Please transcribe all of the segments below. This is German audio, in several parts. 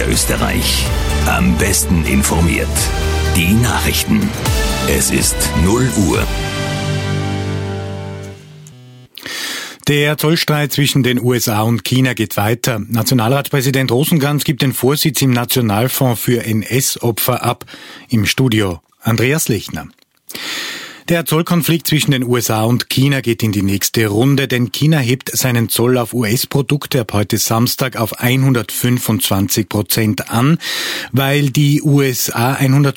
Niederösterreich. Am besten informiert. Die Nachrichten. Es ist 0 Uhr. Der Zollstreit zwischen den USA und China geht weiter. Nationalratspräsident Rosenkranz gibt den Vorsitz im Nationalfonds für NS-Opfer ab. Im Studio Andreas Lechner. Der Zollkonflikt zwischen den USA und China geht in die nächste Runde, denn China hebt seinen Zoll auf US-Produkte ab heute Samstag auf 125% an, weil die USA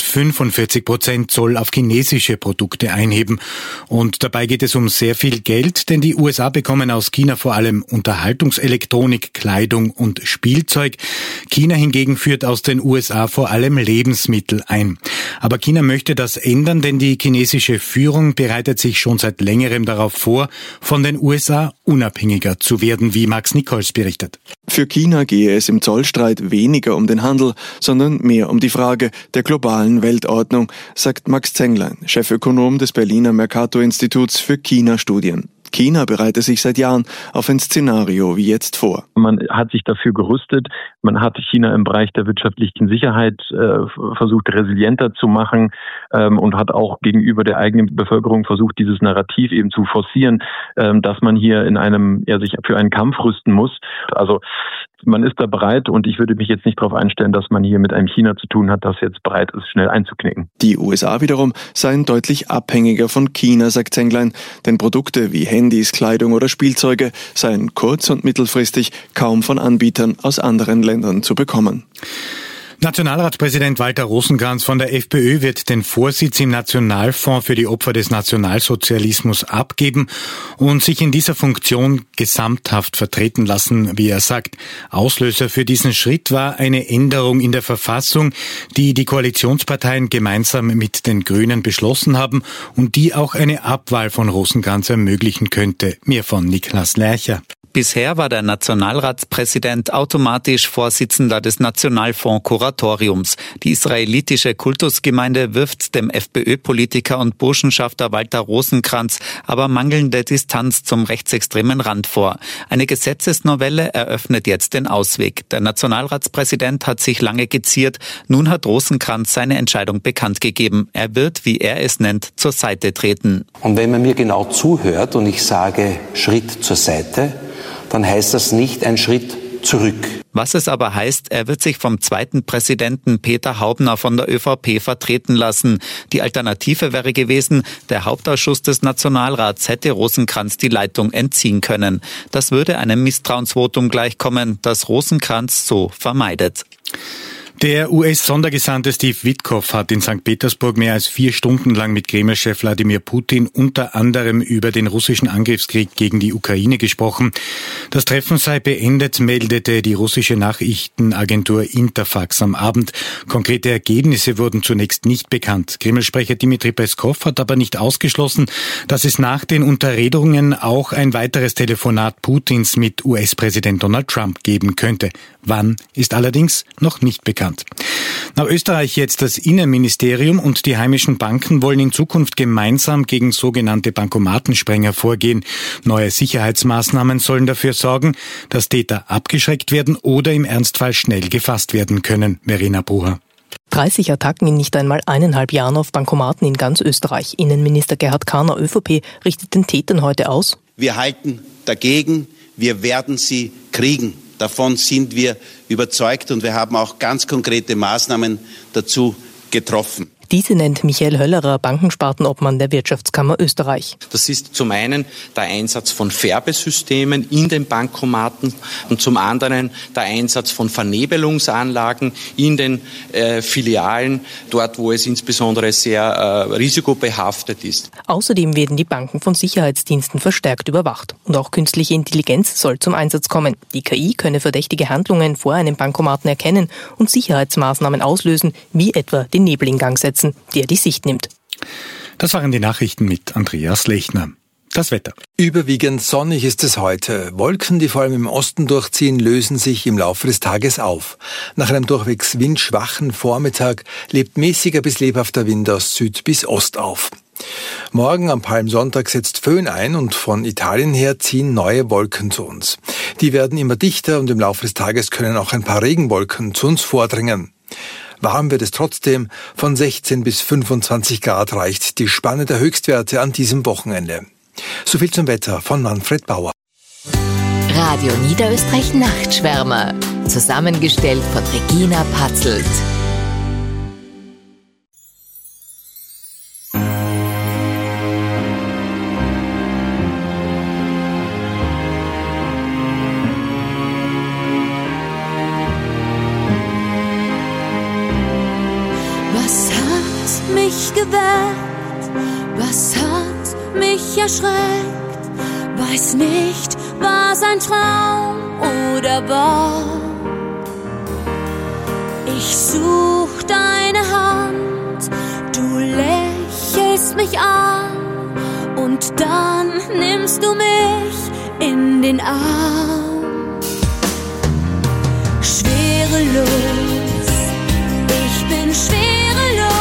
145% Zoll auf chinesische Produkte einheben. Und dabei geht es um sehr viel Geld, denn die USA bekommen aus China vor allem Unterhaltungselektronik, Kleidung und Spielzeug. China hingegen führt aus den USA vor allem Lebensmittel ein. Aber China möchte das ändern, denn die chinesische Führung bereitet sich schon seit längerem darauf vor, von den USA unabhängiger zu werden, wie Max Nichols berichtet. Für China gehe es im Zollstreit weniger um den Handel, sondern mehr um die Frage der globalen Weltordnung, sagt Max Zenglein, Chefökonom des Berliner Mercator-Instituts für China-Studien. China bereite sich seit Jahren auf ein Szenario wie jetzt vor. Man hat sich dafür gerüstet. Man hat China im Bereich der wirtschaftlichen Sicherheit versucht, resilienter zu machen und hat auch gegenüber der eigenen Bevölkerung versucht, dieses Narrativ eben zu forcieren, dass man hier sich für einen Kampf rüsten muss. Also man ist da bereit und ich würde mich jetzt nicht darauf einstellen, dass man hier mit einem China zu tun hat, das jetzt bereit ist, schnell einzuknicken. Die USA wiederum seien deutlich abhängiger von China, sagt Zenglein, denn Produkte wie Handys, Kleidung oder Spielzeuge seien kurz- und mittelfristig kaum von Anbietern aus anderen Ländern zu bekommen. Nationalratspräsident Walter Rosenkranz von der FPÖ wird den Vorsitz im Nationalfonds für die Opfer des Nationalsozialismus abgeben und sich in dieser Funktion gesamthaft vertreten lassen, wie er sagt. Auslöser für diesen Schritt war eine Änderung in der Verfassung, die die Koalitionsparteien gemeinsam mit den Grünen beschlossen haben und die auch eine Abwahl von Rosenkranz ermöglichen könnte. Mehr von Niklas Lercher. Bisher war der Nationalratspräsident automatisch Vorsitzender des Nationalfonds-Kuratoriums. Die israelitische Kultusgemeinde wirft dem FPÖ-Politiker und Burschenschafter Walter Rosenkranz aber mangelnde Distanz zum rechtsextremen Rand vor. Eine Gesetzesnovelle eröffnet jetzt den Ausweg. Der Nationalratspräsident hat sich lange geziert. Nun hat Rosenkranz seine Entscheidung bekannt gegeben. Er wird, wie er es nennt, zur Seite treten. Und wenn man mir genau zuhört und ich sage Schritt zur Seite, dann heißt das nicht ein Schritt zurück. Was es aber heißt, er wird sich vom zweiten Präsidenten Peter Haubner von der ÖVP vertreten lassen. Die Alternative wäre gewesen, der Hauptausschuss des Nationalrats hätte Rosenkranz die Leitung entziehen können. Das würde einem Misstrauensvotum gleichkommen, das Rosenkranz so vermeidet. Der US-Sondergesandte Steve Witkoff hat in St. Petersburg mehr als 4 Stunden lang mit Kreml-Chef Wladimir Putin unter anderem über den russischen Angriffskrieg gegen die Ukraine gesprochen. Das Treffen sei beendet, meldete die russische Nachrichtenagentur Interfax am Abend. Konkrete Ergebnisse wurden zunächst nicht bekannt. Kreml-Sprecher Dmitri Peskov hat aber nicht ausgeschlossen, dass es nach den Unterredungen auch ein weiteres Telefonat Putins mit US-Präsident Donald Trump geben könnte. Wann ist allerdings noch nicht bekannt. Nach Österreich jetzt das Innenministerium und die heimischen Banken wollen in Zukunft gemeinsam gegen sogenannte Bankomatensprenger vorgehen. Neue Sicherheitsmaßnahmen sollen dafür sorgen, dass Täter abgeschreckt werden oder im Ernstfall schnell gefasst werden können. Verena Brucher. 30 Attacken in nicht einmal 1,5 Jahren auf Bankomaten in ganz Österreich. Innenminister Gerhard Kahner, ÖVP, richtet den Tätern heute aus: Wir halten dagegen, wir werden sie kriegen. Davon sind wir überzeugt und wir haben auch ganz konkrete Maßnahmen dazu getroffen. Diese nennt Michael Höllerer, Bankenspartenobmann der Wirtschaftskammer Österreich. Das ist zum einen der Einsatz von Färbesystemen in den Bankomaten und zum anderen der Einsatz von Vernebelungsanlagen in den Filialen, dort wo es insbesondere sehr risikobehaftet ist. Außerdem werden die Banken von Sicherheitsdiensten verstärkt überwacht. Und auch künstliche Intelligenz soll zum Einsatz kommen. Die KI könne verdächtige Handlungen vor einem Bankomaten erkennen und Sicherheitsmaßnahmen auslösen, wie etwa den Nebel in Gang setzen, der die Sicht nimmt. Das waren die Nachrichten mit Andreas Lechner. Das Wetter. Überwiegend sonnig ist es heute. Wolken, die vor allem im Osten durchziehen, lösen sich im Laufe des Tages auf. Nach einem durchwegs windschwachen Vormittag lebt mäßiger bis lebhafter Wind aus Süd bis Ost auf. Morgen am Palmsonntag setzt Föhn ein und von Italien her ziehen neue Wolken zu uns. Die werden immer dichter und im Laufe des Tages können auch ein paar Regenwolken zu uns vordringen. Warm wird es trotzdem, von 16 bis 25 Grad reicht die Spanne der Höchstwerte an diesem Wochenende. Soviel zum Wetter von Manfred Bauer. Radio Niederösterreich Nachtschwärmer. Zusammengestellt von Regina Patzelt. Was hat mich geweckt? Was hat mich erschreckt? Weiß nicht, war's ein Traum oder wahr? Ich such deine Hand, du lächelst mich an und dann nimmst du mich in den Arm. Schwerelos, ich bin schwerelos,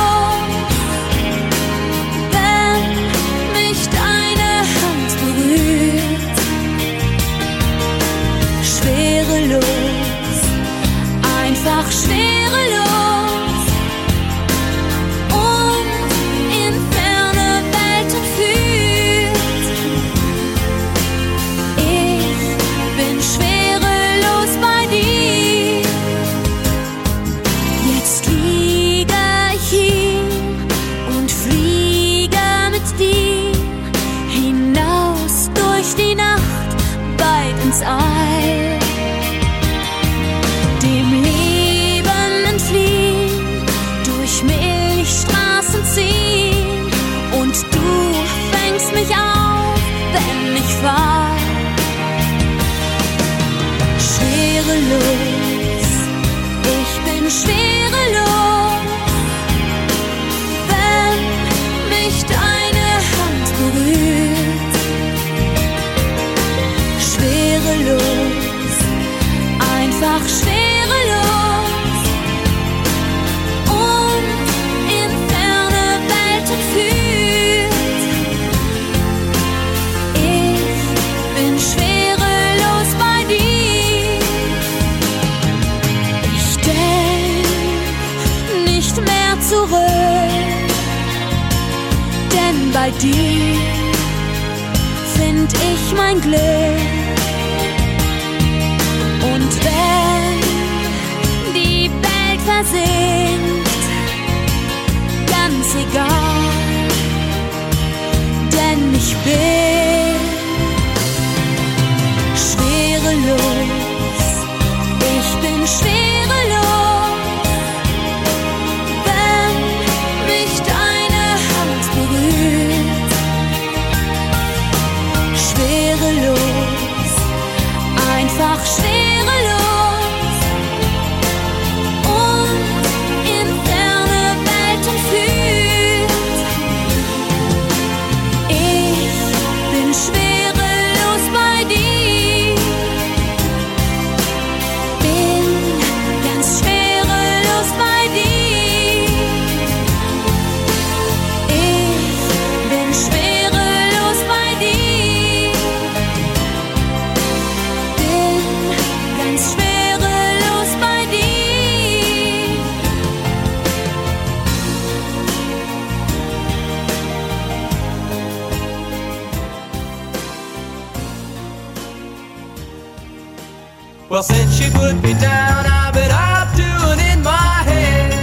wenn mich deine Hand berührt. Schwerelos, einfach schwerelos und in ferne Welten führt. Ich bin schwerelos bei dir. Jetzt liege ich hier und fliege mit dir hinaus durch die Nacht, weit ins All. Dem Leben entfliehen, durch Milchstraßen ziehen und du fängst mich auf, wenn ich fall. Schwerelos, ich bin schwerelos, wenn mich deine Hand berührt. Schwerelos, einfach schwerelos und in ferne Welten führt. Ich bin schwerelos bei dir. Ich denk nicht mehr zurück, denn bei dir find ich mein Glück. Und wenn die Welt versinkt, ganz egal, denn ich bin schwerelos, ich bin schwerelos, wenn mich deine Hand berührt. Schwerelos, einfach schwerelos und in ferne Welten führt. Ich bin schwerelos bei dir, bin ganz schwerelos bei dir. Ich bin schwerelos bei dir, bin ganz schwerelos bei dir. Well, since you put me down, I've been up to and in my head.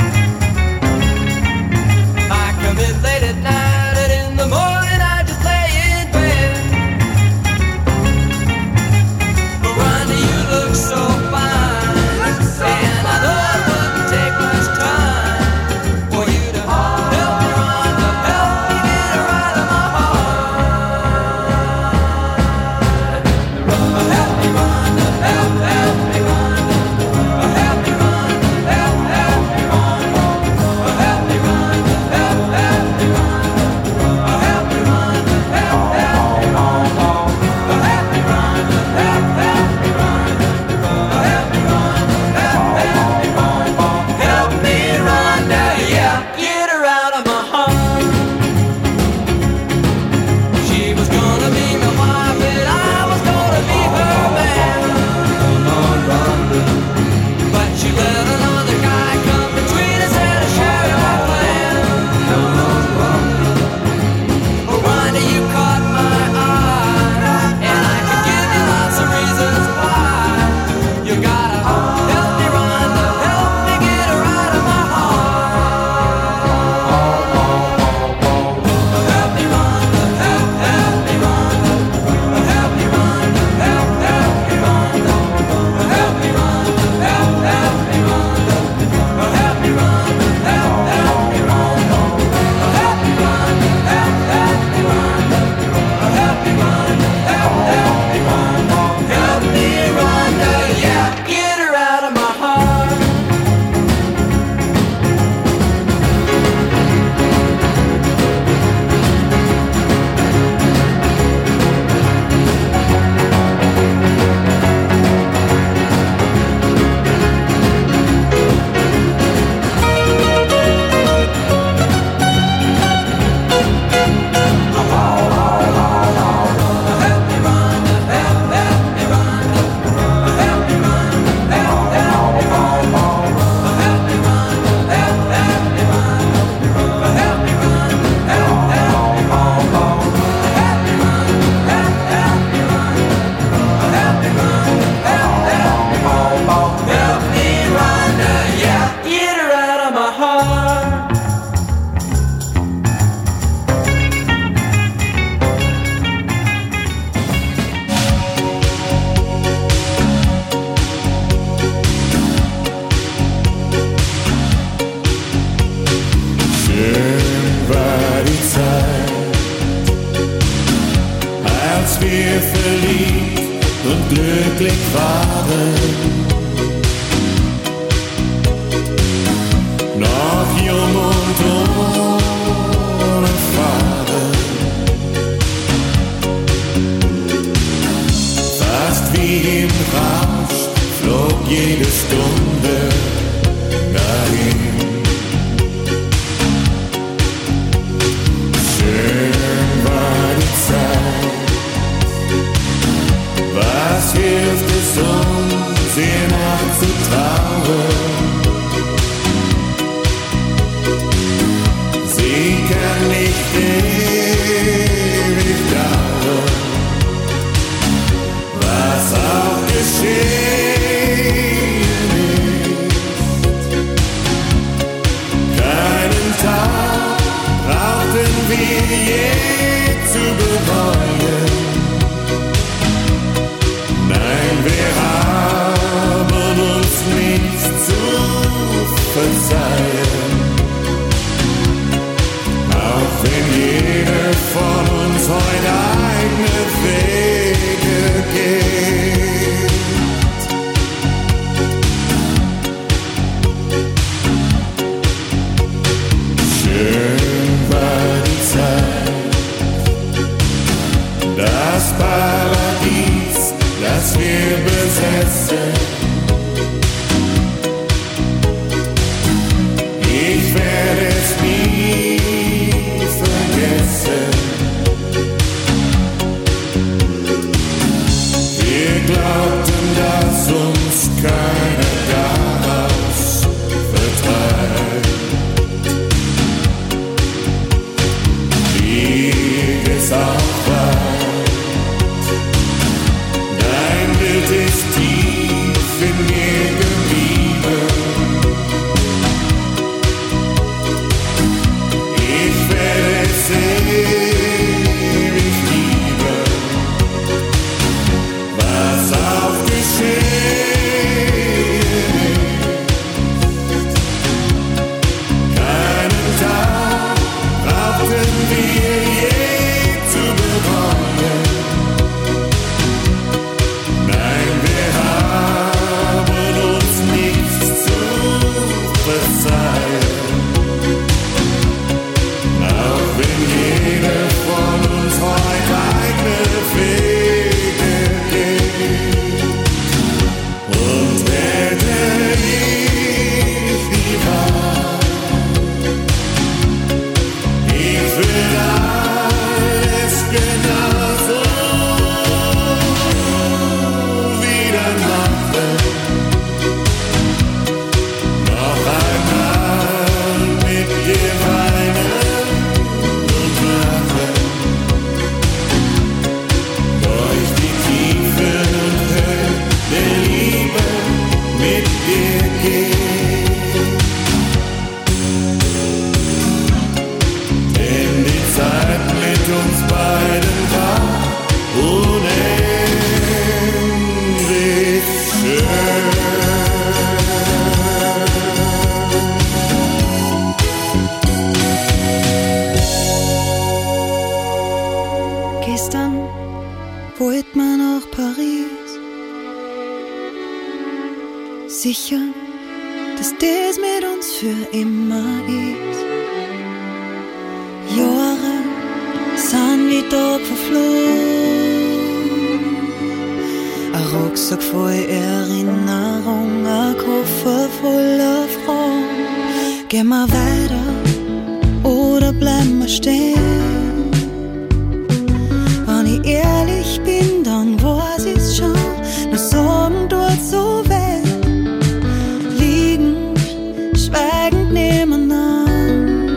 I come in late at night and in the morning I just lay in bed. But Rhonda, you look so fine, and I know it wouldn't take much time for you to help me, Rhonda, help me get her out of my heart. Help me, Rhonda, help me, Rhonda, help nicht ewig dauern, was auch geschehen ist. Keinen Tag brauchten wir je zu bereuen. Nein, wir haben uns nichts zu verzeihen. Auch wenn jeder von uns heute eigene Wege geht. Schön war die Zeit, das Paradies, das wir besessen. Ich werde es nie vergessen. Wir glaubten, dass uns keiner daraus vertreibt. Wie es auch war, dein Bild ist tief in mir geblieben. Ich werde es ewig lieben, was auch geschehen ist. Keinen Tag brauchten wir je zu bereuen. Nein, wir haben uns nichts zu verzeihen. Auch wenn jeder von uns heute eigene Wege geht. Und hätte ich die Wahl, ich würde alles genauso wieder machen. Noch einmal mit dir weinen und lachen. Durch die Tiefen und Höhen der Liebe mit dir gehen. Denn die Zeit mit uns beiden war unendlich schön. Gestern wollte man nach Paris. Sicher, dass das mit uns für immer ist. Jahre sind wie Tag verflogen. Ein Rucksack voll Erinnerung, ein Koffer voller Fragen. Gehen wir weiter oder bleiben wir stehen? Wenn ich ehrlich bin, dann weiß ich's schon. Nur Sorgen dort so weh. Liegen schweigend nebeneinander.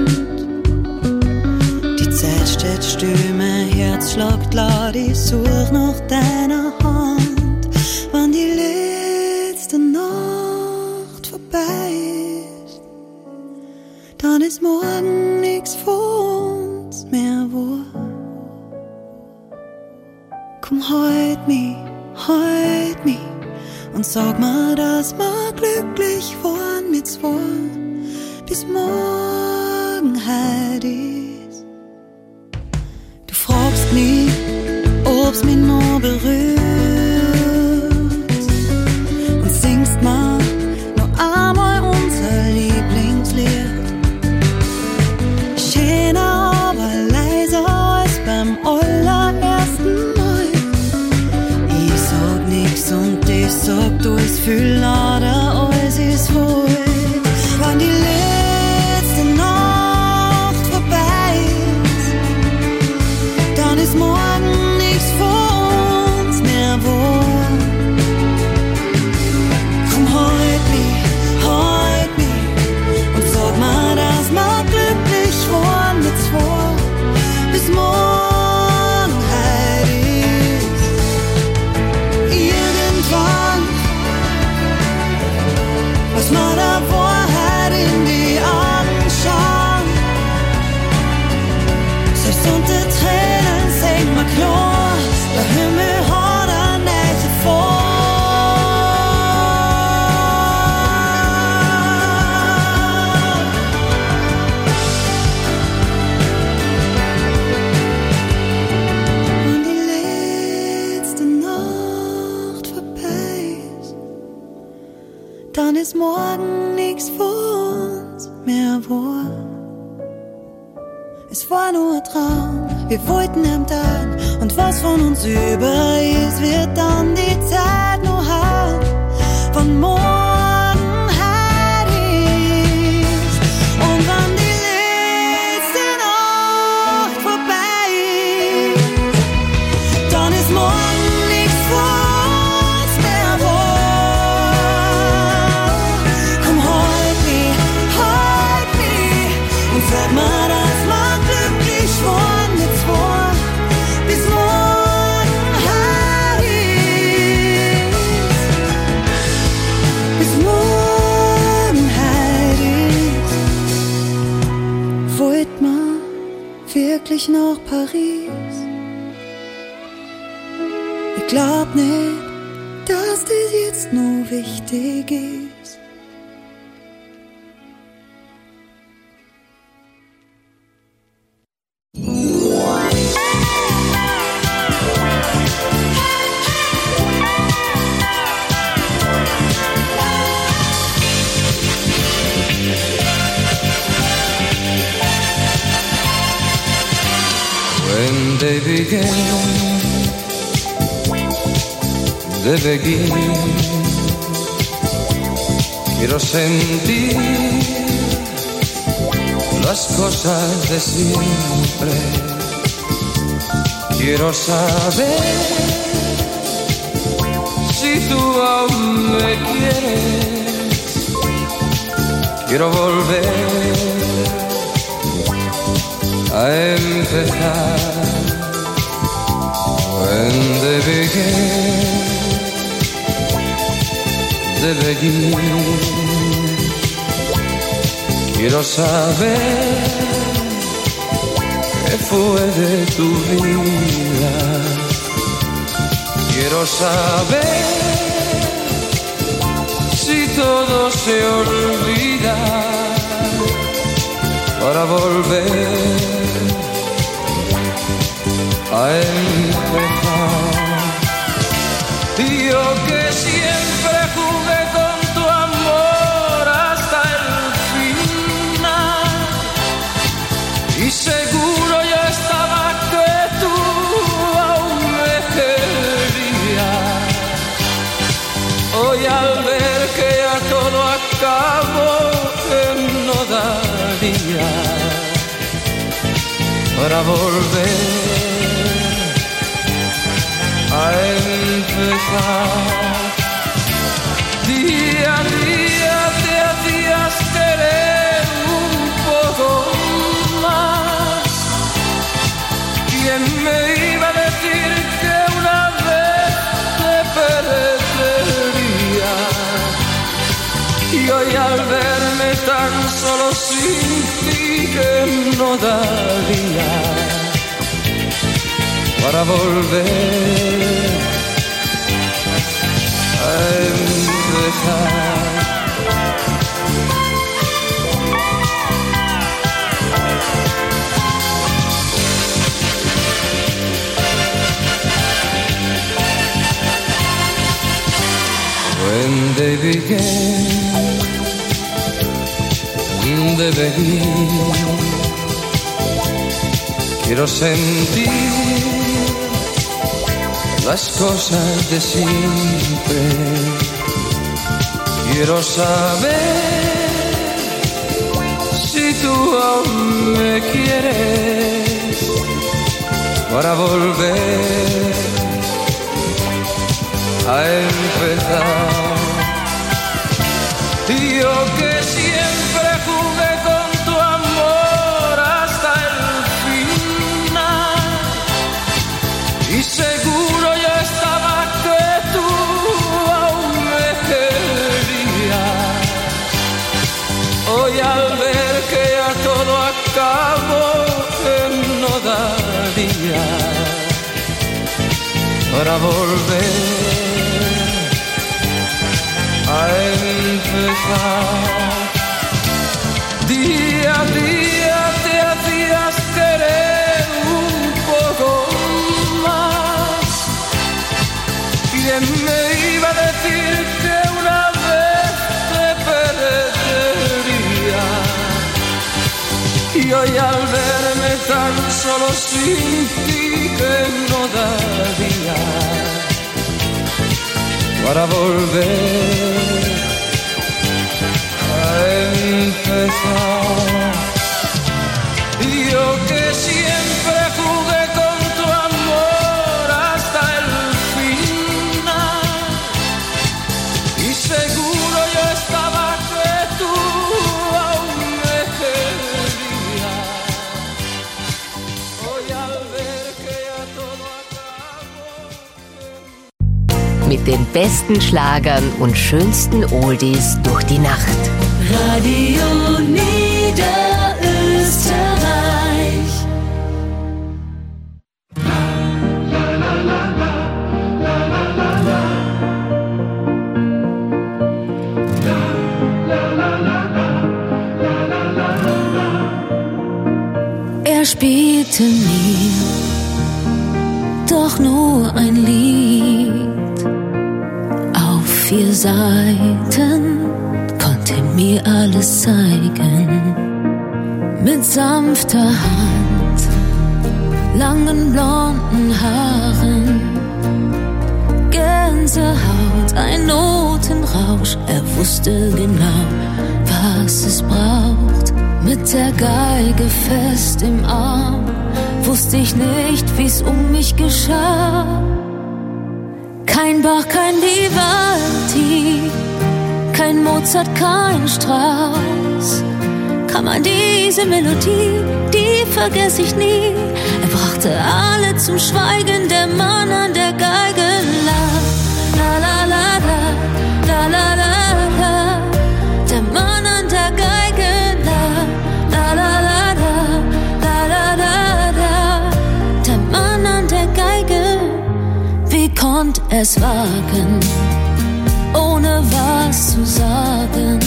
Die Zeit steht still, mein Herz schlagt laut. Ich such nach deiner Hand. Wenn die letzte Nacht vorbei ist, dann ist morgen nichts von uns mehr wahr. Komm, halt mich und sag mir, dass wir glücklich waren mit zwei, bis morgen heut ist. Du fragst mich, ob's mich noch berührt, und singst mir noch einmal unser Lieblingslied. Schöner, aber leiser als beim allerersten Mal. Ich sag nix und ich sag, du ist viel lauter, alles ist voll. Wann die letzte Nacht mehr war. Es war nur ein Traum, wir wollten ihm dann. Und was von uns über ist, wird dann die Zeit noch haben. Von morgen halt ist. Und wenn die letzte Nacht vorbei ist, dann ist morgen nichts von uns mehr wahr. Komm, halt mich und sag mir, dass man glücklich von jetzt war, bis morgen halt ist. Bis morgen halt ist. Wollt man wirklich nach Paris? Ich glaub nicht, dass das jetzt nur wichtig ist. When they begin, quiero sentir las cosas de siempre. Quiero saber si tú aún me quieres. Quiero volver a empezar. When they begin, quiero saber qué fue de tu vida. Quiero saber si todo se olvida para volver a empezar. Yo que siempre jugué con tu amor hasta el final, y seguro ya estaba que tú aún me querías. Hoy al ver que ya todo acabó, que no daría para volver a empezar. Día a día te hacías querer un poco más. ¿Quién me iba a decir que una vez te perdería? Y hoy al verme tan solo sin ti, que no daría para volver a empezar. When they begin, quiero sentir las cosas de siempre. Quiero saber si tú aún me quieres para volver a empezar. Yo que siempre jugué con tu amor hasta el final, y seguro ya estaba que tú aún me querías. Hoy al ver que ya todo acabó, que no daría para volver a empezar. Día a día te hacías querer un poco más. ¿Quién me iba a decir que una vez te perdería? y hoy al verme tan solo sin ti que no da día para volver a empezar. Yo que siempre jugué con tu amor hasta el final y seguro yo estaba que tú aún me querías. Hoy al ver que ya todo acabó. Mit den besten Schlagern und schönsten Oldies durch die Nacht. Radio Niederösterreich. Er spielte mir doch nur ein Lied auf 4 Seiten. Konnte mir alles zeigen, mit sanfter Hand, langen blonden Haaren, Gänsehaut, ein Notenrausch. Er wusste genau, was es braucht. Mit der Geige fest im Arm, wusste ich nicht, wie's um mich geschah. Kein Bach, kein Vivaldi, kein Mozart, kein Strauss. Kann man diese Melodie, die vergess ich nie. Er brachte alle zum Schweigen, der Mann an der Geige. La, la, la, la, la, la, la, la. Der Mann an der Geige. La, la, la, la, la, la, la, la. Der Mann an der Geige. Wie konnt es wagen, ohne was zu sagen?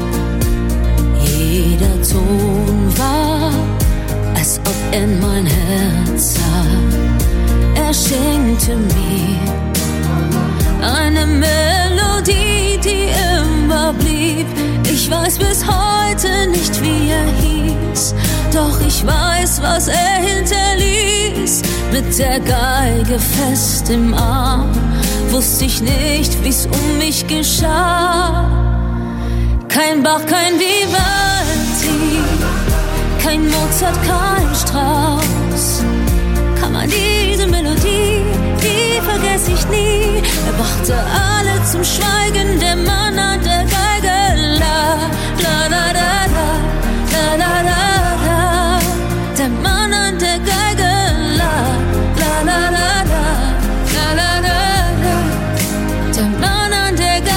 Jeder Ton war, als ob in mein Herz sah. Er schenkte mir eine Melodie, die immer blieb. Ich weiß bis heute nicht, wie er hieß, doch ich weiß, was er hinterließ. Mit der Geige fest im Arm, wusste ich nicht, wie's um mich geschah. Kein Bach, kein Vivaldi, kein Mozart, kein Strauss. Kann man diese Melodie, die vergess ich nie. Er brachte alle zum Schweigen, der Mann an der Geige. La, la, la, la, la, la, la, la. Der Mann an der Geige. La, la, la, la, la, la, la, la. Der Mann an der Geige.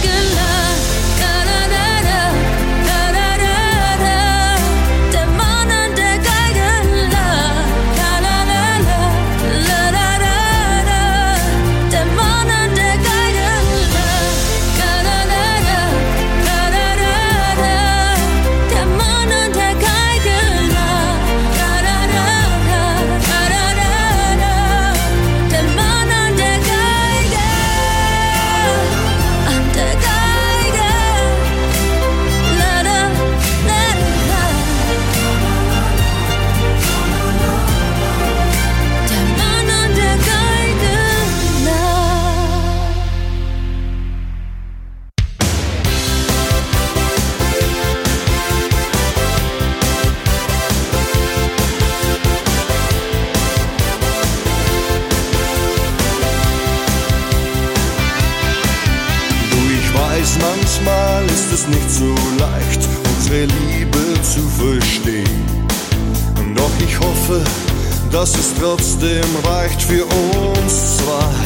Manchmal ist es nicht so leicht, unsere Liebe zu verstehen. Doch ich hoffe, dass es trotzdem reicht für uns zwei.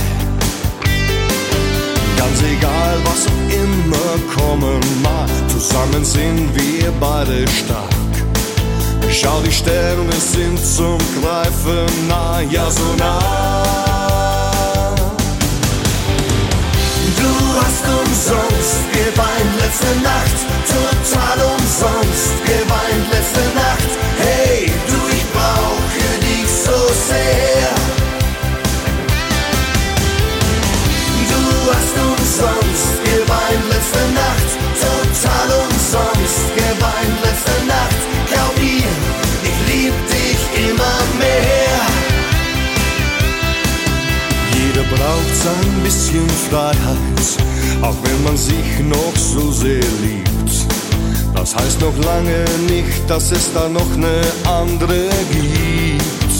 Ganz egal, was auch immer kommen mag, zusammen sind wir beide stark. Schau, die Sterne sind zum Greifen nah, ja so nah. Du hast umsonst geweint letzte Nacht, total umsonst geweint letzte Nacht. Hey, du, ich brauche dich so sehr. Du hast umsonst geweint letzte Nacht, total umsonst geweint letzte Nacht. Glaub mir, Freiheit, auch wenn man sich noch so sehr liebt. Das heißt noch lange nicht, dass es da noch eine andere gibt.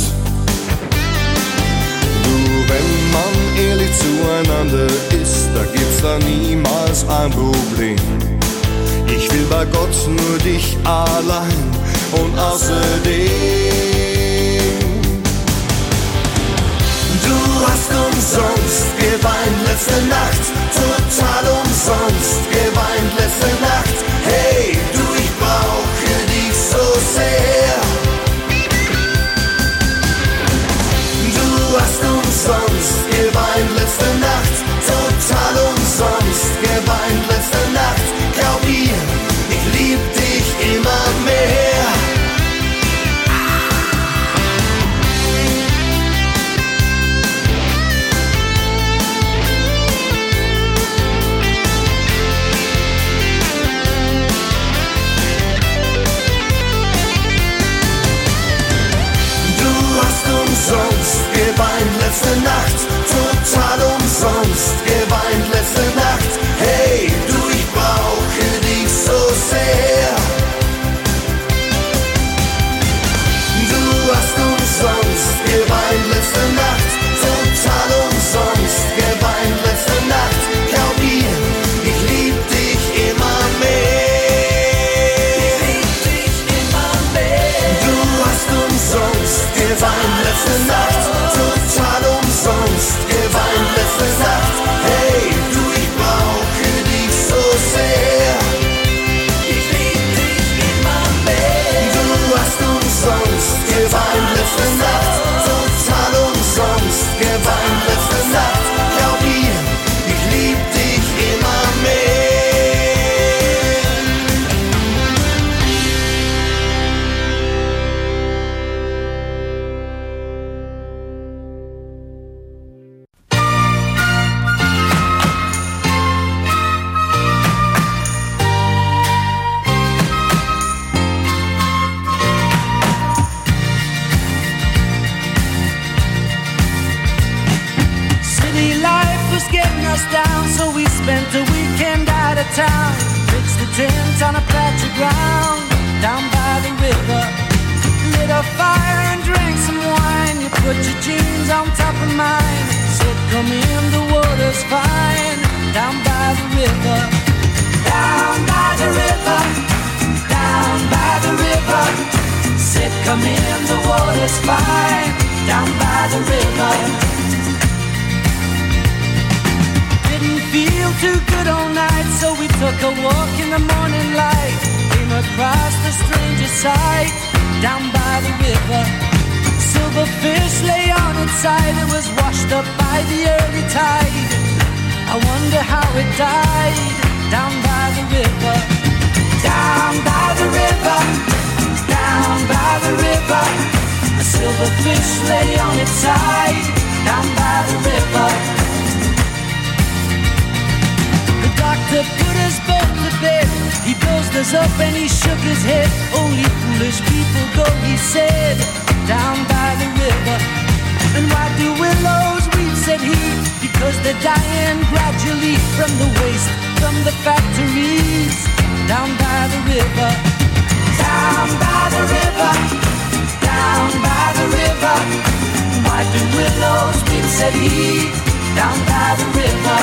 Nur wenn man ehrlich zueinander ist, da gibt's da niemals ein Problem. Ich will bei Gott nur dich allein und außerdem. Du hast umsonst geweint letzte Nacht, total umsonst geweint letzte Nacht. Hey, du, ich brauche dich so sehr. Du hast umsonst geweint letzte Nacht, total umsonst geweint letzte Nacht. Glaub mir, ich lieb dich immer mehr. Umsonst geweint letzte Nacht, total umsonst geweint letzte Nacht. Hey, du, ich brauche dich so sehr. Du hast umsonst geweint letzte Nacht, total umsonst geweint letzte Nacht. Glaub mir, ich lieb dich immer mehr. Ich lieb dich immer mehr. Du hast umsonst geweint letzte Nacht, total umsonst geweint letzte Nacht. Hey, du, ich brauche dich so sehr. Ich lieb dich immer mehr. Du hast umsonst geweint letzte Nacht, total umsonst geweint letzte Nacht. Glaub mir, ich lieb dich immer mehr. City life was getting us down, so we spent a weekend out of town. Pitched a tent on a patch of ground down by the river. Lit a fire and drank some wine. You put your jeans on top of mine. Said, come in, the water's fine. Down by the river. Down by the river. Down by the river. Said, come in, the water's fine. Down by the river. Didn't feel too good all night, so we took a walk in the morning light. Came across the strangest sight down by the river. Silver fish lay on its side, it was washed up by the early tide. I wonder how it died down by the river. Down by the river, down by the river. A silver fish lay on its side down by the river. The doctor put us both to bed. He dosed us up and he shook his head. Only foolish people go, he said, down by the river. And why do willows weep, said he? Because they're dying gradually from the waste from the factories. Down by the river. Down by the river. Down by the river. Why do willows weep, said he? Down by the river.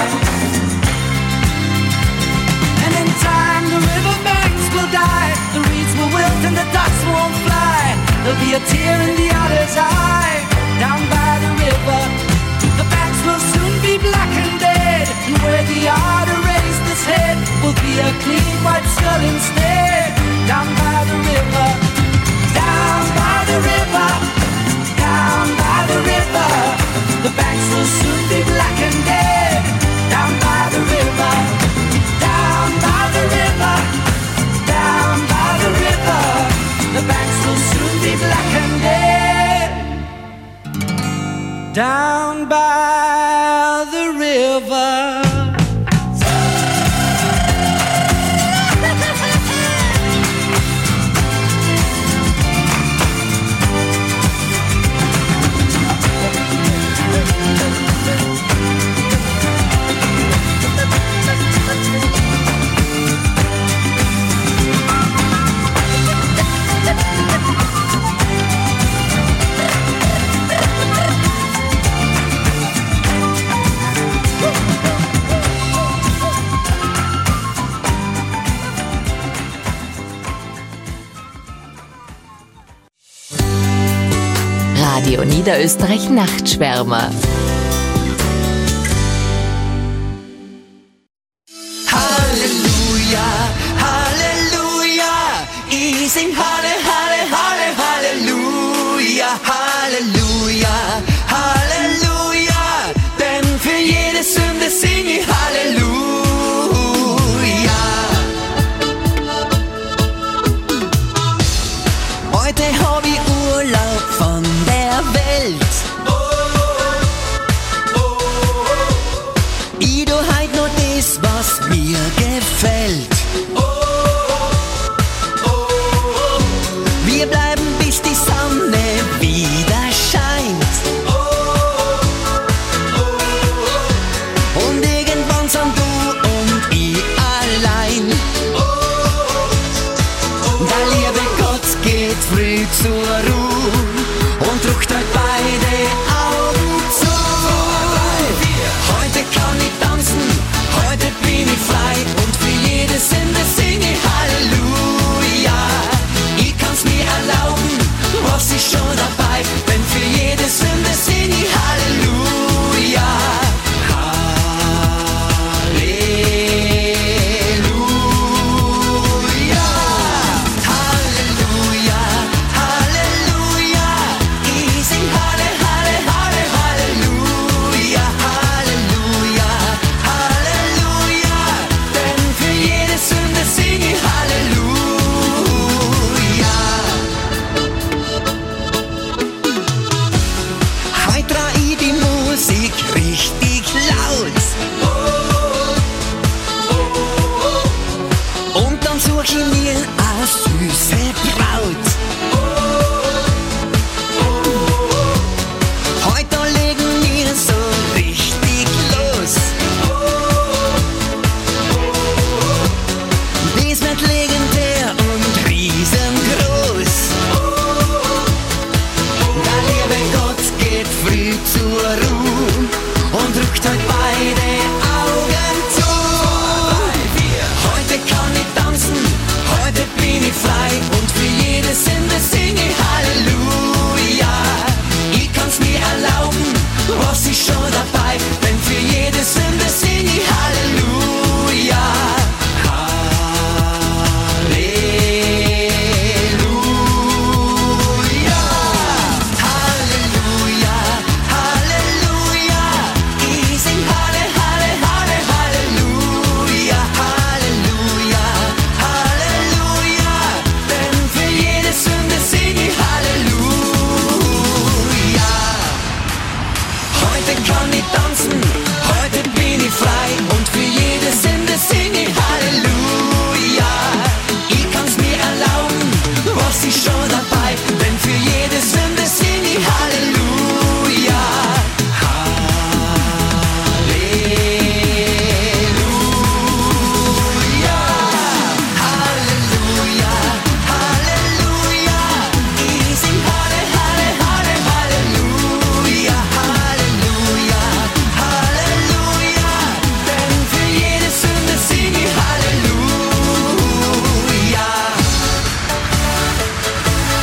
And in time the riverbanks will die, the reeds will wilt and the ducks won't fly. There'll be a tear in the otter's eye, down by the river. The banks will soon be black and dead, and where the otter raised his head will be a clean white skull instead, down by the river. Down by the river, down by the river. The banks will soon be black and dead, down by the river. Down by the river, down by the river. The banks will soon be black and dead. Down by the river. Radio Niederösterreich Nachtschwärmer. Halleluja, Halleluja, ich sing Halle, Halle, Halle, Halleluja, Halleluja, Halleluja, denn für jede Sünde sing ich Halleluja. Heute hab ich Urlaub von der Welt. Ich tu heut nur das, was mir gefällt. Wir bleiben bis die Sonne wieder scheint. Und irgendwann sind du und ich allein. Der liebe Gott geht früh zur Ruhe und drückt euch beide Augen zu. Heute kann ich tanzen, heute bin ich frei und für jede Sünde sing ich Halleluja. Ich kann's mir erlauben, was ist schon dabei, denn für jede Sünde sing ich Halleluja. Halleluja, Halleluja, Halleluja, ich sing Halle, Halle, Halle, Halleluja, Halleluja, Halleluja, denn für jede Sünde sing ich Halleluja. Heut dreh ich die Musik richtig laut. Und dann such ich mir eine süße Braut. Heute legen wir so richtig los. Das wird legendär und riesengroß. Der liebe Gott geht früh zur Ruhe und drückt heute beide Augen zu. Heute kann ich tanzen, heute bin ich frei und für jede Sünde sing ich Halleluja. Ich kann's mir erlauben, was ist schon dabei, denn für jede Sünde sing ich Halleluja. Halleluja, Halleluja, Halleluja, ich sing Halle, Halle, Halle, Halleluja, Halleluja, Halleluja, denn für jede Sünde sing ich Halleluja. Heute kann ich tanzen, heute bin ich frei und für jede Sünde sing ich Halleluja. Ich kann's mir erlauben, was ist schon dabei, denn für jede Sünde sing ich Halleluja. Halleluja, Halleluja, Halleluja, ich sing Halle, Halle, Halle, Halleluja, Halleluja, Halleluja, denn für jede Sünde sing ich Halleluja.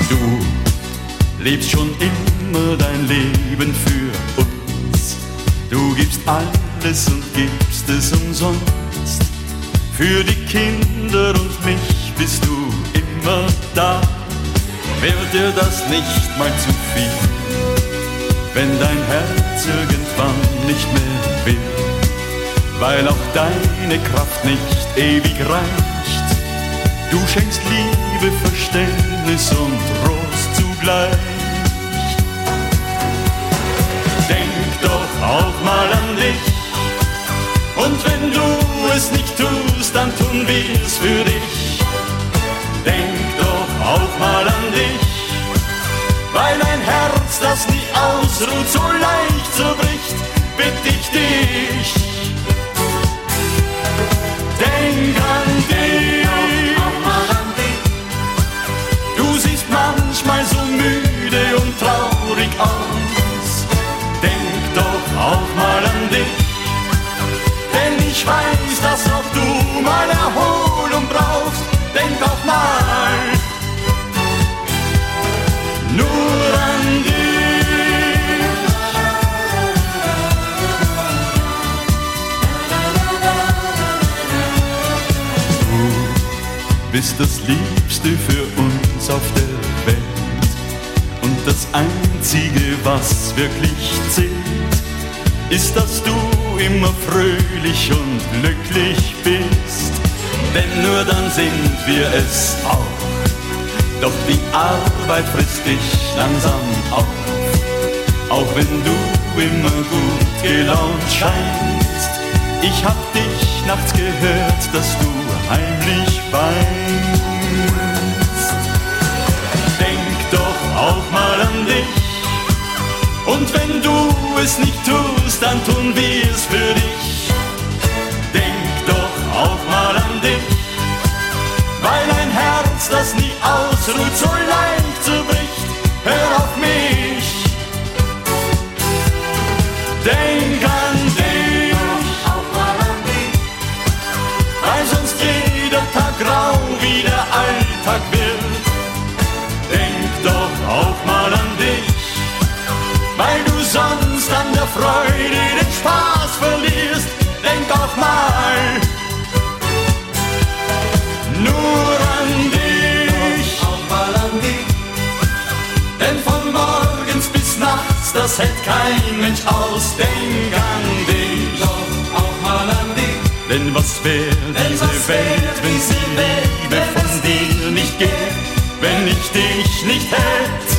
Du lebst schon immer dein Leben für uns. Du gibst alles und gibst es umsonst. Für die Kinder und mich bist du immer da. Wird dir das nicht mal zu viel, wenn dein Herz irgendwann nicht mehr will, weil auch deine Kraft nicht ewig reicht. Du schenkst Liebe, Verständnis und Trost zugleich. Denk doch auch mal an dich, und wenn du es nicht tust, dann tun wir's für dich. Denk doch auch mal an dich, weil ein Herz, das nie ausruht, so leicht zerbricht, bitt ich dich. Denk an dich, auch mal an dich. Du siehst manchmal so müde und traurig aus. Denk doch auch mal an dich, denn ich weiß, dass auch du mal Erholung brauchst. Denk auch mal nur an dich. Du bist das Liebste für uns auf der Welt und das Einzige, was wirklich zählt, ist, dass du immer fröhlich und glücklich bist, denn nur dann sind wir es auch. Doch die Arbeit frisst dich langsam auf, auch wenn du immer gut gelaunt scheinst. Ich hab dich nachts gehört, dass du heimlich weinst. Denk doch auch mal an dich, und wenn du es nicht tust, dann tun wir's für dich. Denk doch auch mal an dich, weil ein Herz, das nie ausruht, so leicht zerbricht. Hör auf mich, denk an dich, auch mal an dich, weil sonst jeder Tag grau wie der Alltag wird. Denk doch auch mal an dich, weil du sonst an der Freude den Spaß verlierst. Denk auch mal nur an dich, auch mal an dich, denn von morgens bis nachts, das hält kein Mensch aus. Denk an dich, doch auch mal an dich, denn was wäre diese Welt, wenn die Liebe von dir nicht geht, wenn ich dich nicht hätte?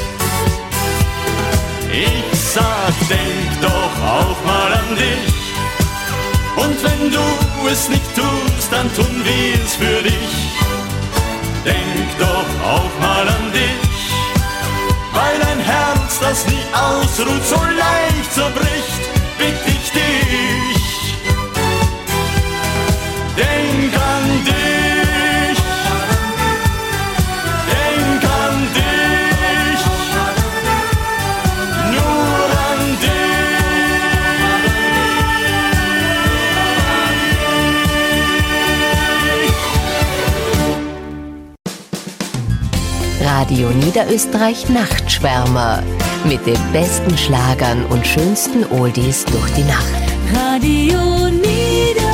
Ich sag, denk doch auch mal an dich, und wenn du es nicht tust, dann tun wir's für dich. Denk doch auch mal an dich, weil ein Herz, das nie ausruht, so leicht zerbricht, bitt ich dich. Denk an dich, denk an dich, nur an dich. Radio Niederösterreich Nachtschwärmer mit den besten Schlagern und schönsten Oldies durch die Nacht. Radio Niederösterreich.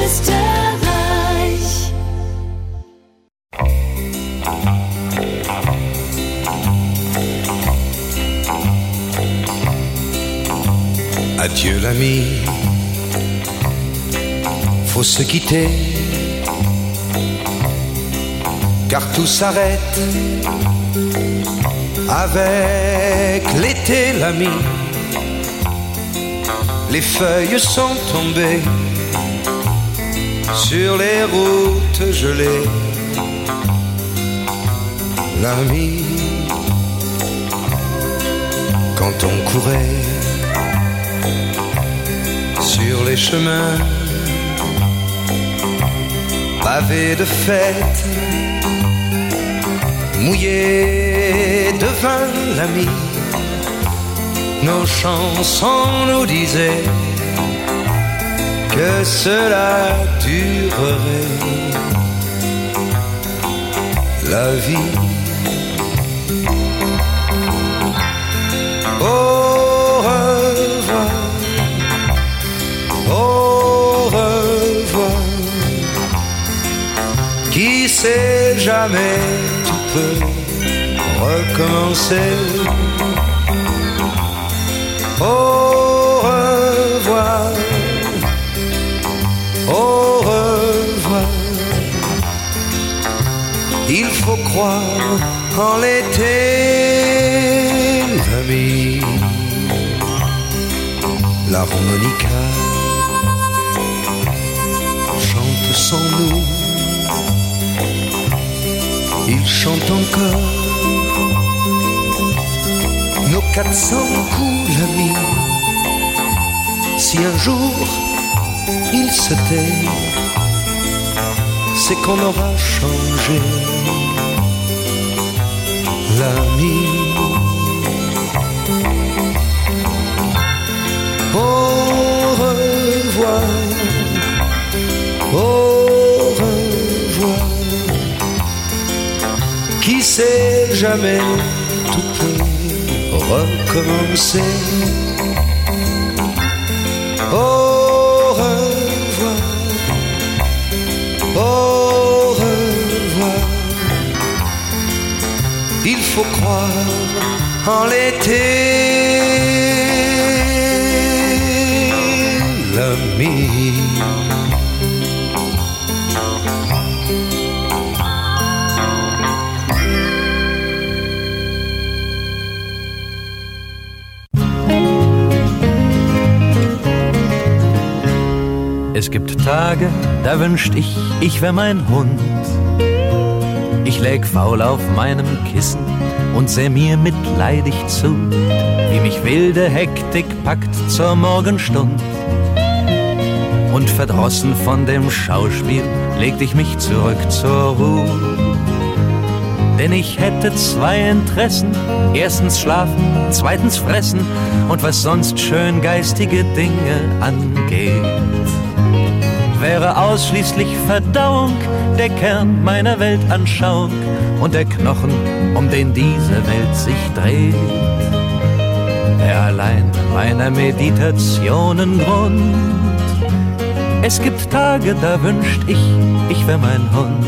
Adieu l'ami, faut se quitter, car tout s'arrête avec l'été l'ami. Les feuilles sont tombées sur les routes gelées, l'ami. Quand on courait sur les chemins pavés de fêtes, mouillés de vin l'ami, nos chansons nous disaient que cela durerait. La vie sait jamais, tout peut recommencer. Au revoir, au revoir. Il faut croire en l'été, l'ami. L'harmonica chante sans nous. Il chante encore nos 400 coups, l'ami. Si un jour il se tait, c'est qu'on aura changé, l'ami. Au revoir, au revoir. Qui sait jamais, tout peut recommencer. Au revoir, au revoir. Il faut croire en l'été, l'ami. Es gibt Tage, da wünscht ich wär mein Hund. Ich läg faul auf meinem Kissen und seh mir mitleidig zu, wie mich wilde Hektik packt zur Morgenstund. Und verdrossen von dem Schauspiel legte ich mich zurück zur Ruhe. Denn ich hätte 2 Interessen, erstens schlafen, zweitens fressen und was sonst schön geistige Dinge angeht. Wäre ausschließlich Verdauung der Kern meiner Weltanschauung und der Knochen, um den diese Welt sich dreht. Wär allein meiner Meditationen Grund. Es gibt Tage, da wünscht ich wär mein Hund.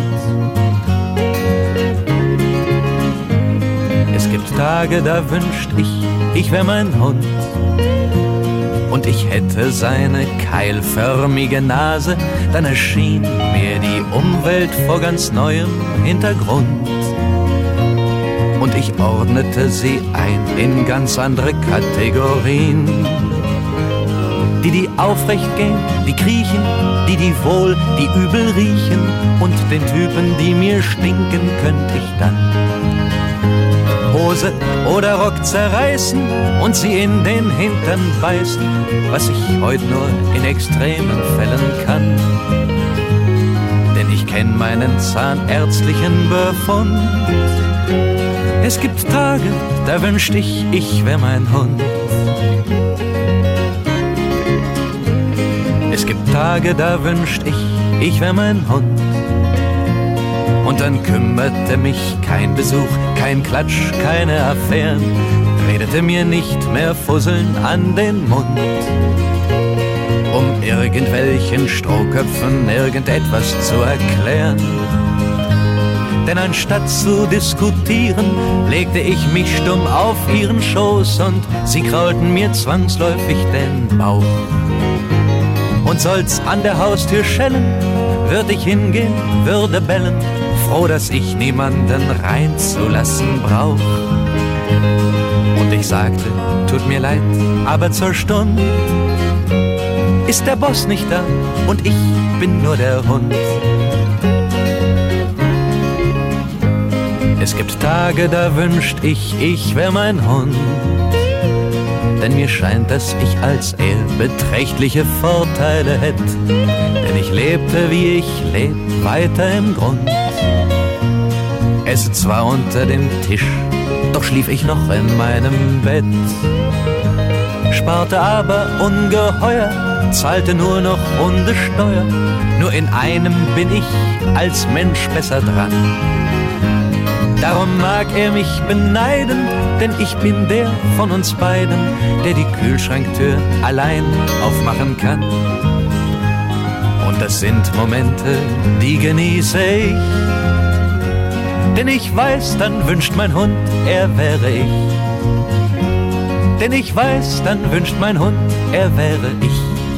Es gibt Tage, da wünscht ich wär mein Hund. Und ich hätte seine keilförmige Nase, dann erschien mir die Umwelt vor ganz neuem Hintergrund. Und ich ordnete sie ein in ganz andere Kategorien. Die aufrecht gehen, die kriechen, die wohl, die übel riechen. Und den Typen, die mir stinken, könnte ich dann Hose oder Rock zerreißen und sie in den Hintern beißen, was ich heute nur in extremen Fällen kann. Denn ich kenn meinen zahnärztlichen Befund. Es gibt Tage, da wünscht ich wär mein Hund. Es gibt Tage, da wünscht ich wär mein Hund. Und dann kümmerte mich kein Besuch, kein Klatsch, keine Affären, redete mir nicht mehr Fusseln an den Mund, um irgendwelchen Strohköpfen irgendetwas zu erklären. Denn anstatt zu diskutieren, legte ich mich stumm auf ihren Schoß und sie kraulten mir zwangsläufig den Bauch. Und soll's an der Haustür schellen, würd ich hingehen, würde bellen, froh, dass ich niemanden reinzulassen brauch. Und ich sagte, tut mir leid, aber zur Stund ist der Boss nicht da und ich bin nur der Hund. Es gibt Tage, da wünscht ich wär mein Hund. Denn mir scheint, dass ich als er beträchtliche Vorteile hätt. Denn ich lebte, wie ich leb, weiter im Grund. Esse zwar unter dem Tisch, doch schlief ich noch in meinem Bett. Sparte aber ungeheuer, zahlte nur noch Hundesteuer. Nur in einem bin ich als Mensch besser dran. Darum mag er mich beneiden, denn ich bin der von uns beiden, der die Kühlschranktür allein aufmachen kann. Und das sind Momente, die genieße ich. Denn ich weiß, dann wünscht mein Hund, er wäre ich. Denn ich weiß, dann wünscht mein Hund, er wäre ich.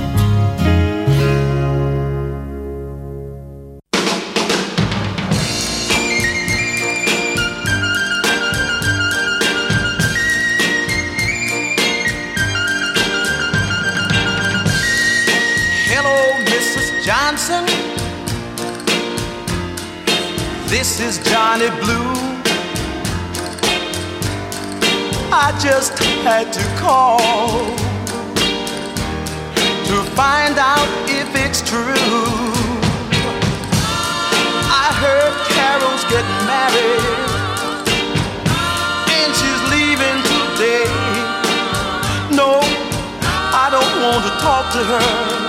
Johnson, this is Johnny Blue. I just had to call to find out if it's true. I heard Carol's getting married and she's leaving today. No, I don't want to talk to her.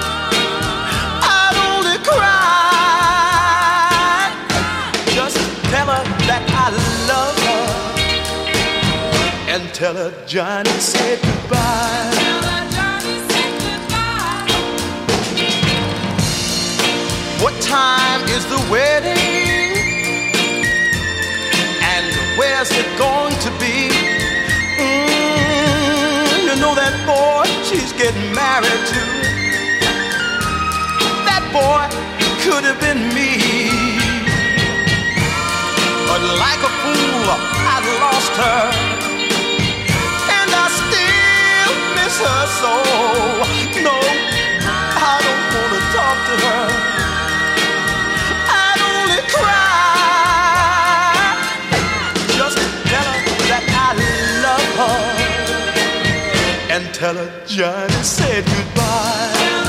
That I love her and tell her Johnny said goodbye. Tell her Johnny said goodbye. What time is the wedding? And where's it going to be? You know that boy she's getting married to. That boy could have been me. But like a fool, I lost her, and I still miss her so. No, I don't want to talk to her. I'd only cry. Just tell her that I love her, and tell her Johnny said goodbye.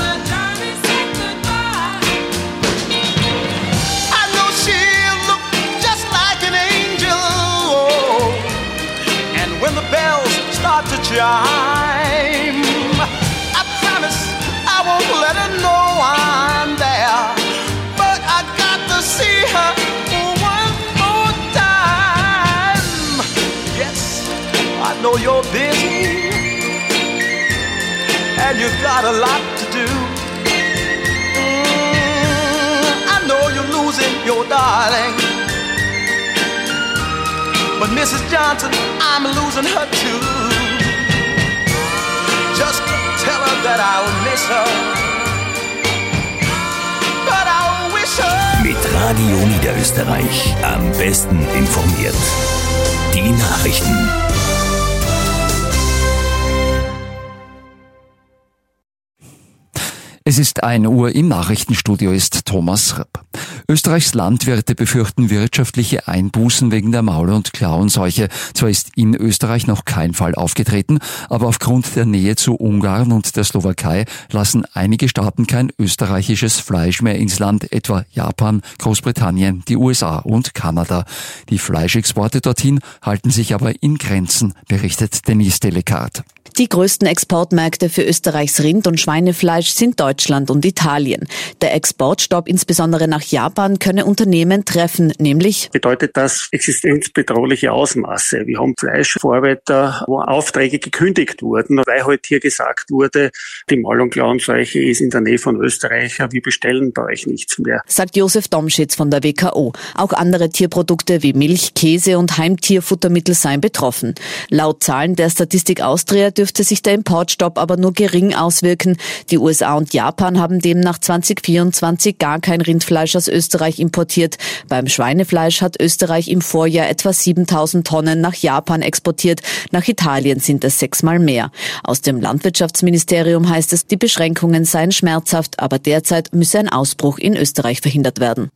When the bells start to chime, I promise I won't let her know I'm there. But I got to see her one more time. Yes, I know you're busy and you've got a lot to do. I know you're losing your darling, but Mrs. Johnson, I'm losing her too. Just tell her that I'll miss her, but I'll wish her. Mit Radio Niederösterreich am besten informiert. Die Nachrichten. Es ist 1 Uhr, im Nachrichtenstudio ist Thomas Rapp. Österreichs Landwirte befürchten wirtschaftliche Einbußen wegen der Maul- und Klauenseuche. Zwar ist in Österreich noch kein Fall aufgetreten, aber aufgrund der Nähe zu Ungarn und der Slowakei lassen einige Staaten kein österreichisches Fleisch mehr ins Land, etwa Japan, Großbritannien, die USA und Kanada. Die Fleischexporte dorthin halten sich aber in Grenzen, berichtet Denise Delecart. Die größten Exportmärkte für Österreichs Rind- und Schweinefleisch sind Deutschland und Italien. Der Exportstopp insbesondere nach Japan könne Unternehmen treffen, nämlich bedeutet das existenzbedrohliche Ausmaße. Wir haben Fleischverarbeiter, wo Aufträge gekündigt wurden, weil halt hier gesagt wurde, die Maul- und Klauenseuche ist in der Nähe von Österreich, wir bestellen bei euch nichts mehr. Sagt Josef Domschitz von der WKO. Auch andere Tierprodukte wie Milch, Käse und Heimtierfuttermittel seien betroffen. Laut Zahlen der Statistik Austria dürfte sich der Importstopp aber nur gering auswirken. Die USA und Japan haben demnach 2024 gar kein Rindfleisch aus Österreich importiert. Beim Schweinefleisch hat Österreich im Vorjahr etwa 7.000 Tonnen nach Japan exportiert. Nach Italien sind es 6-mal mehr. Aus dem Landwirtschaftsministerium heißt es, die Beschränkungen seien schmerzhaft, aber derzeit müsse ein Ausbruch in Österreich verhindert werden.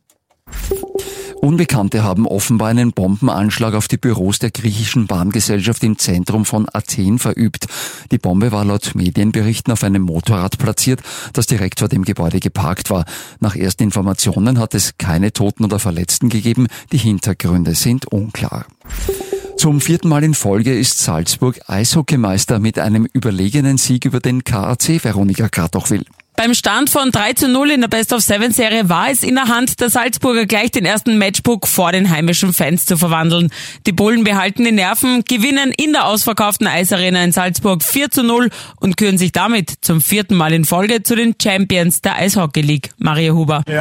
Unbekannte haben offenbar einen Bombenanschlag auf die Büros der griechischen Bahngesellschaft im Zentrum von Athen verübt. Die Bombe war laut Medienberichten auf einem Motorrad platziert, das direkt vor dem Gebäude geparkt war. Nach ersten Informationen hat es keine Toten oder Verletzten gegeben. Die Hintergründe sind unklar. Zum 4. Mal in Folge ist Salzburg Eishockeymeister mit einem überlegenen Sieg über den KAC Veronika Kratochwil. Beim Stand von 3:0 in der Best-of-7-Serie war es in der Hand der Salzburger gleich den ersten Matchbook vor den heimischen Fans zu verwandeln. Die Bullen behalten die Nerven, gewinnen in der ausverkauften Eisarena in Salzburg 4:0 und küren sich damit zum 4. Mal in Folge zu den Champions der Eishockey League. Maria Huber. Ja,